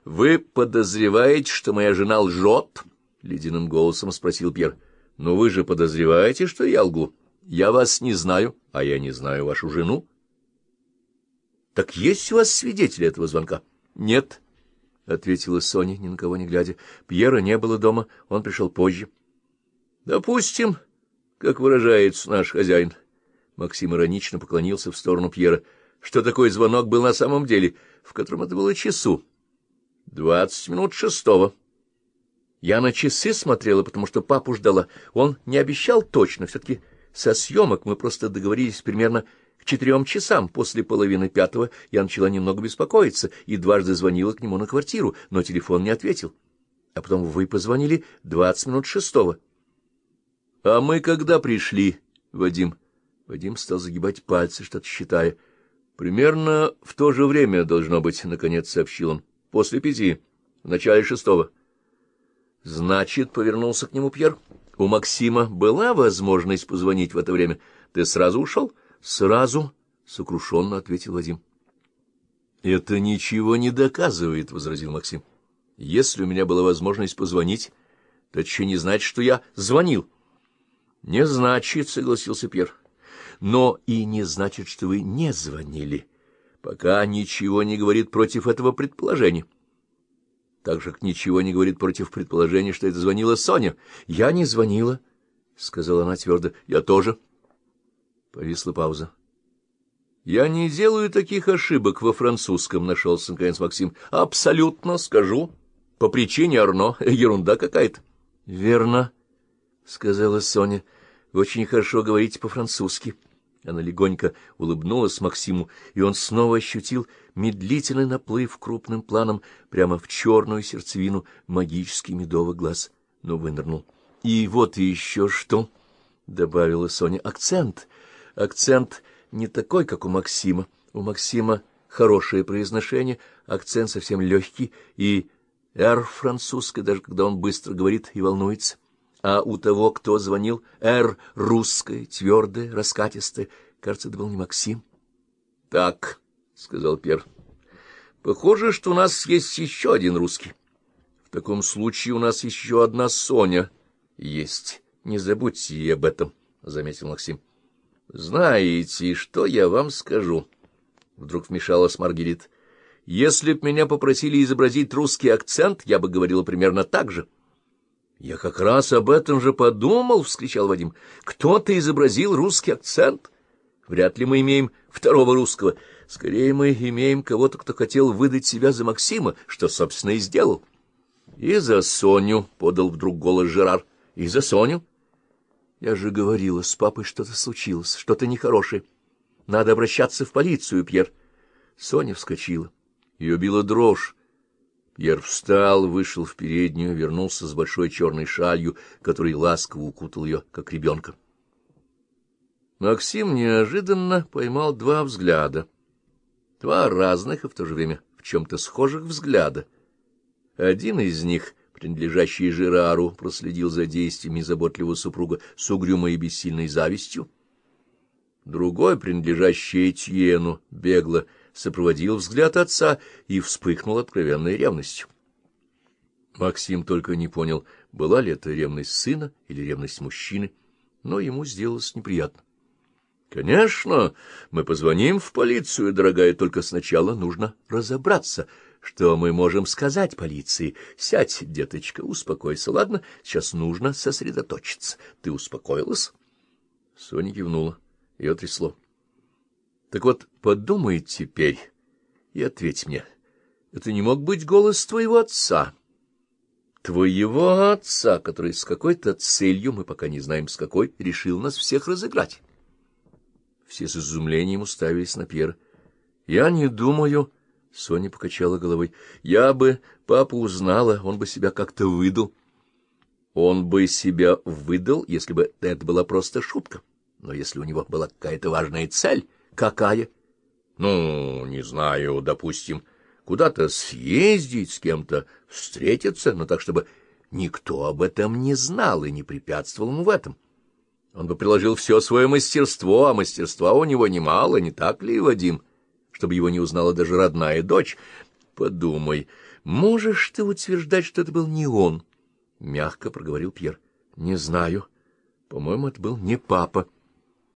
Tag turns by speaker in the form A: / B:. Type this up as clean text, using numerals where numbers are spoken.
A: — Вы подозреваете, что моя жена лжет? — ледяным голосом спросил Пьер. — Но вы же подозреваете, что я лгу. Я вас не знаю, а я не знаю вашу жену. — Так есть у вас свидетели этого звонка? — Нет, — ответила Соня, ни на кого не глядя. Пьера не было дома, он пришел позже. — Допустим, как выражается наш хозяин. Максим иронично поклонился в сторону Пьера. Что такой звонок был на самом деле, в котором это было часу? 20 минут шестого. Я на часы смотрела, потому что папу ждала. Он не обещал точно, все-таки со съемок мы просто договорились примерно к 4 часам. После половины 5 я начала немного беспокоиться и дважды звонила к нему на квартиру, но телефон не ответил. А потом вы позвонили 20 минут шестого. — А мы когда пришли, Вадим? Вадим стал загибать пальцы, что-то считая. — Примерно в то же время должно быть, — наконец сообщил он. — После 5, в начале 6. — Значит, — повернулся к нему Пьер, — у Максима была возможность позвонить в это время. Ты сразу ушел? — Сразу, — сокрушенно ответил Вадим. — Это ничего не доказывает, — возразил Максим. — Если у меня была возможность позвонить, то это еще не значит, что я звонил. — Не значит, — согласился Пьер. — Но и не значит, что вы не звонили, пока ничего не говорит против этого предположения. Так же, как ничего не говорит против предположения, что это звонила Соня. — Я не звонила, — сказала она твердо. — Я тоже. Повисла пауза. — Я не делаю таких ошибок во французском, — нашелся наконец Максим. — Абсолютно, скажу. По причине Арно. Ерунда какая-то. — Верно, — сказала Соня. — Вы очень хорошо говорите по-французски. Она легонько улыбнулась Максиму, и он снова ощутил медлительный наплыв крупным планом прямо в черную сердцевину магический медовый глаз, но вынырнул. — И вот еще что, — добавила Соня, — акцент. Акцент не такой, как у Максима. У Максима хорошее произношение, акцент совсем легкий, и «р» французское, даже когда он быстро говорит и волнуется. А у того, кто звонил, «р» русское, твердое, раскатистое. Кажется, это был не Максим. — Так, — сказал Пьер, — похоже, что у нас есть еще один русский. В таком случае у нас еще одна Соня есть. Не забудьте и об этом, — заметил Максим. — Знаете, что я вам скажу? Вдруг вмешалась Маргарит. — Если б меня попросили изобразить русский акцент, я бы говорила примерно так же. — Я как раз об этом же подумал, — вскричал Вадим. — Кто-то изобразил русский акцент. Вряд ли мы имеем второго русского. Скорее, мы имеем кого-то, кто хотел выдать себя за Максима, что, собственно, и сделал. — И за Соню, — подал вдруг голос Жерар. — И за Соню. — Я же говорила, с папой что-то случилось, что-то нехорошее. Надо обращаться в полицию, Пьер. Соня вскочила. Ее била дрожь. Пьер встал, вышел в переднюю, вернулся с большой черной шалью, который ласково укутал ее, как ребенка. Максим неожиданно поймал два взгляда. Два разных и в то же время в чем-то схожих взгляда. Один из них, принадлежащий Жерару, проследил за действиями заботливого супруга с угрюмой и бессильной завистью. Другой, принадлежащий Этьену, бегло сопроводил взгляд отца и вспыхнул откровенной ревностью. Максим только не понял, была ли это ревность сына или ревность мужчины, но ему сделалось неприятно. — Конечно, мы позвоним в полицию, дорогая, только сначала нужно разобраться, что мы можем сказать полиции. Сядь, деточка, успокойся, ладно? Сейчас нужно сосредоточиться. Ты успокоилась? Соня кивнула, ее трясло. Так вот, подумай теперь и ответь мне. Это не мог быть голос твоего отца? Твоего отца, который с какой-то целью, мы пока не знаем с какой, решил нас всех разыграть. Все с изумлением уставились на Пьера. — Я не думаю... — Соня покачала головой. — Я бы папу узнала, он бы себя как-то выдал. — Он бы себя выдал, если бы это была просто шутка. Но если у него была какая-то важная цель... — Какая? — Ну, не знаю, допустим, куда-то съездить, с кем-то встретиться, но так, чтобы никто об этом не знал и не препятствовал ему в этом. Он бы приложил все свое мастерство, а мастерства у него немало, не так ли, Вадим? Чтобы его не узнала даже родная дочь. Подумай, Можешь ты утверждать, что это был не он? — мягко проговорил Пьер. — Не знаю. По-моему, это был не папа.